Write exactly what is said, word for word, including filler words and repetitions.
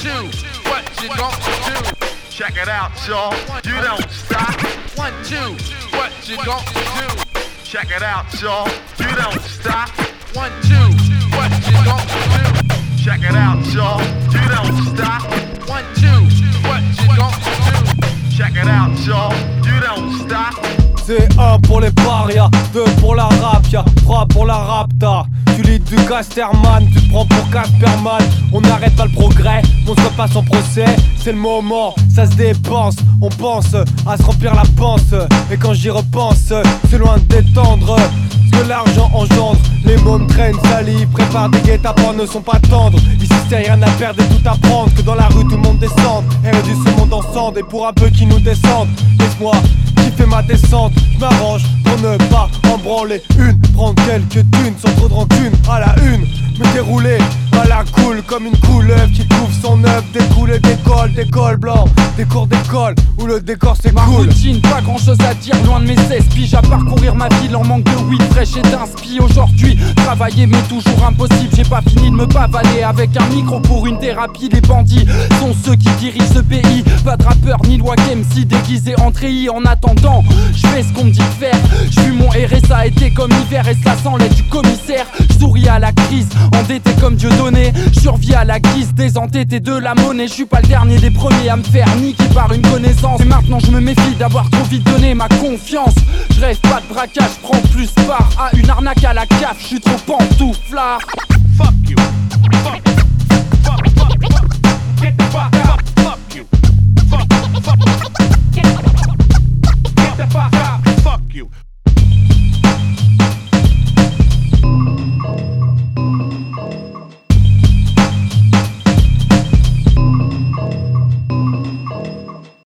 two, what you gonna do? Check it out, y'all. You don't stop. One, two, what you gonna do? Check it out, y'all. You don't stop. One, two, what you gonna do? Check it out, y'all. You don't stop. One, two, what you gonna do? Check it out, y'all. You don't stop. C'est un pour les parias, deux pour la rapia, trois pour la rapta. Tu lis du Casterman, tu te prends pour Casperman. On n'arrête pas le progrès, on se passe en procès. C'est le moment, ça se dépense. On pense à se remplir la panse. Et quand j'y repense, c'est loin de détendre ce que l'argent engendre. Les mômes traînent salive, préparent des guet-apens, ne sont pas tendres. Ici c'est rien à perdre et tout à prendre. Que dans la rue tout le monde descende et réduit ce monde ensemble. Et pour un peu qui nous descendent, laisse-moi kiffer ma descente. Je m'arrange pour ne pas en branler une. Prendre quelques thunes sans trop de rancune à la une. Me dérouler à la cool comme une couleuvre qui trouve son œuf. Découler d'école, d'école blanc, des cours d'école où le décor c'est ma cool. routine, pas grand chose à dire, loin de mes seize piges à parcourir ma ville en manque de weed fraîche et d'inspi. Aujourd'hui, travailler mais toujours impossible. J'ai pas fini de me pavaler avec un micro pour une thérapie. Les bandits sont ceux qui dirigent ce pays. Pas de rappeur ni loi M C déguisé en treillis. En attendant, je fais ce qu'on me dit de faire. J'fuis mon R S A été comme hiver et cela sans l'aide du commissaire. J'souris à la crise, endetté comme Dieu donné. J'survis à la guise des entêtés de la monnaie. J'suis pas le dernier des premiers à me faire niquer par une connaissance. Et maintenant je me méfie d'avoir trop vite donné ma confiance. J'rêve pas de braquage, j'prends plus part à une arnaque à la caf. J'suis trop pantouflard. Fuck you. Fuck. Fuck.